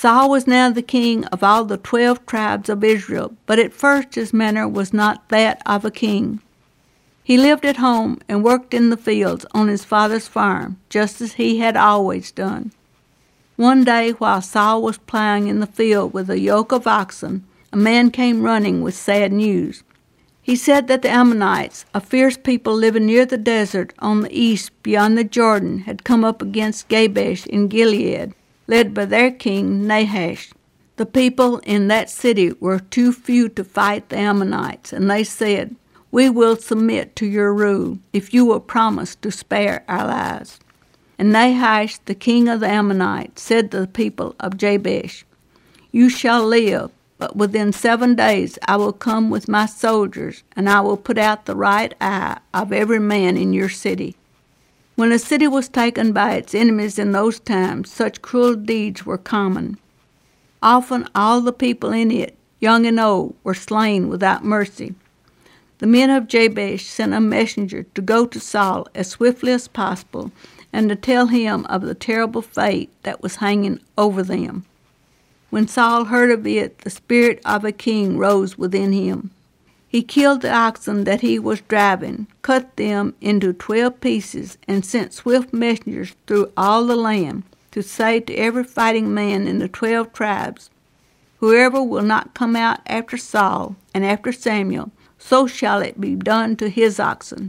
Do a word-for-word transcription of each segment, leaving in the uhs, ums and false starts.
Saul was now the king of all the twelve tribes of Israel, but at first his manner was not that of a king. He lived at home and worked in the fields on his father's farm, just as he had always done. One day, while Saul was plowing in the field with a yoke of oxen, a man came running with sad news. He said that the Ammonites, a fierce people living near the desert on the east beyond the Jordan, had come up against Jabesh in Gilead, led by their king Nahash. The people in that city were too few to fight the Ammonites, and they said, "We will submit to your rule if you will promise to spare our lives." And Nahash, the king of the Ammonites, said to the people of Jabesh, "You shall live, but within seven days I will come with my soldiers, and I will put out the right eye of every man in your city." When a city was taken by its enemies in those times, such cruel deeds were common. Often all the people in it, young and old, were slain without mercy. The men of Jabesh sent a messenger to go to Saul as swiftly as possible and to tell him of the terrible fate that was hanging over them. When Saul heard of it, the spirit of a king rose within him. He killed the oxen that he was driving, cut them into twelve pieces, and sent swift messengers through all the land to say to every fighting man in the twelve tribes, "Whoever will not come out after Saul and after Samuel, so shall it be done to his oxen."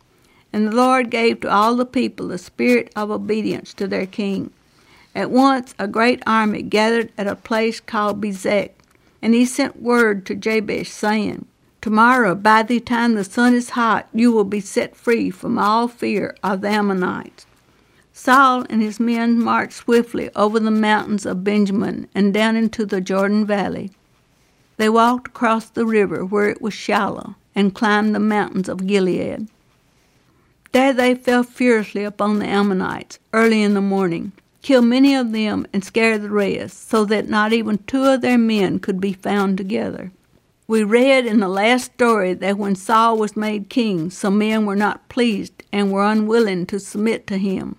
And the Lord gave to all the people the spirit of obedience to their king. At once a great army gathered at a place called Bezek, and he sent word to Jabesh, saying, "Tomorrow, by the time the sun is hot, you will be set free from all fear of the Ammonites." Saul and his men marched swiftly over the mountains of Benjamin and down into the Jordan Valley. They walked across the river where it was shallow and climbed the mountains of Gilead. There they fell furiously upon the Ammonites early in the morning, killed many of them and scared the rest, so that not even two of their men could be found together. We read in the last story that when Saul was made king, some men were not pleased and were unwilling to submit to him.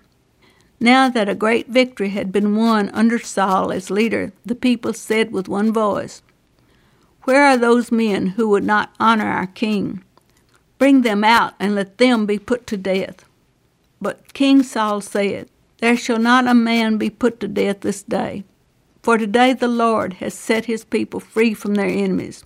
Now that a great victory had been won under Saul as leader, the people said with one voice, "Where are those men who would not honor our king? Bring them out and let them be put to death." But King Saul said, "There shall not a man be put to death this day, for today the Lord has set his people free from their enemies."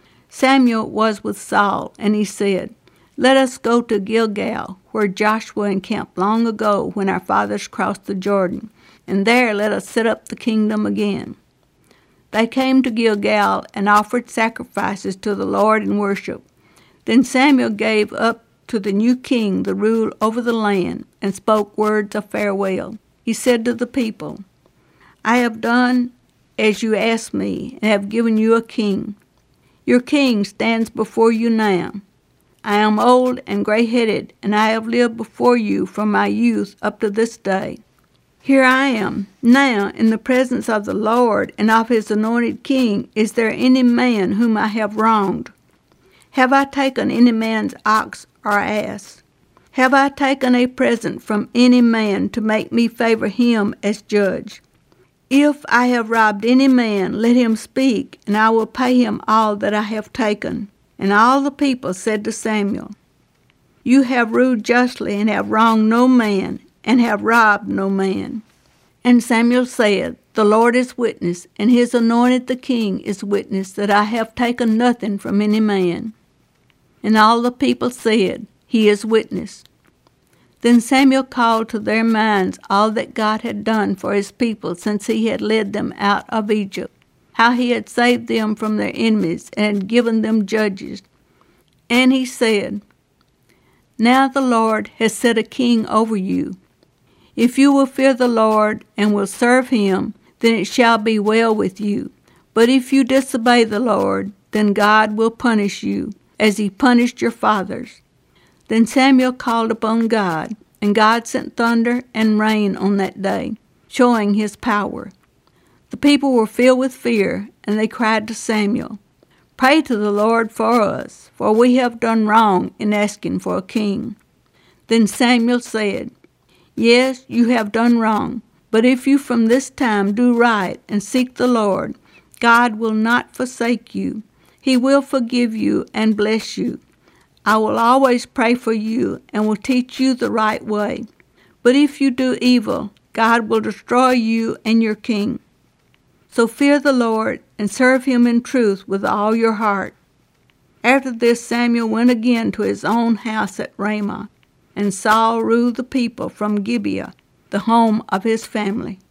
Samuel was with Saul, and he said, "Let us go to Gilgal, where Joshua encamped long ago when our fathers crossed the Jordan, and there let us set up the kingdom again." They came to Gilgal and offered sacrifices to the Lord in worship. Then Samuel gave up to the new king the rule over the land and spoke words of farewell. He said to the people, "I have done as you asked me and have given you a king. Your king stands before you now. I am old and gray-headed, and I have lived before you from my youth up to this day. Here I am, now, in the presence of the Lord and of his anointed king. Is there any man whom I have wronged? Have I taken any man's ox or ass? Have I taken a present from any man to make me favor him as judge? If I have robbed any man, let him speak, and I will pay him all that I have taken." And all the people said to Samuel, "You have ruled justly and have wronged no man, and have robbed no man." And Samuel said, "The Lord is witness, and his anointed the king is witness, that I have taken nothing from any man." And all the people said, "He is witness." Then Samuel called to their minds all that God had done for his people since he had led them out of Egypt, how he had saved them from their enemies and had given them judges. And he said, "Now the Lord has set a king over you. If you will fear the Lord and will serve him, then it shall be well with you. But if you disobey the Lord, then God will punish you, as he punished your fathers." Then Samuel called upon God, and God sent thunder and rain on that day, showing his power. The people were filled with fear, and they cried to Samuel, "Pray to the Lord for us, for we have done wrong in asking for a king." Then Samuel said, "Yes, you have done wrong, But if you from this time do right and seek the Lord, God will not forsake you. He will forgive you and bless you. I will always pray for you and will teach you the right way. But if you do evil, God will destroy you and your king. So fear the Lord and serve him in truth with all your heart. After this, Samuel went again to his own house at Ramah, and Saul ruled the people from Gibeah, the home of his family.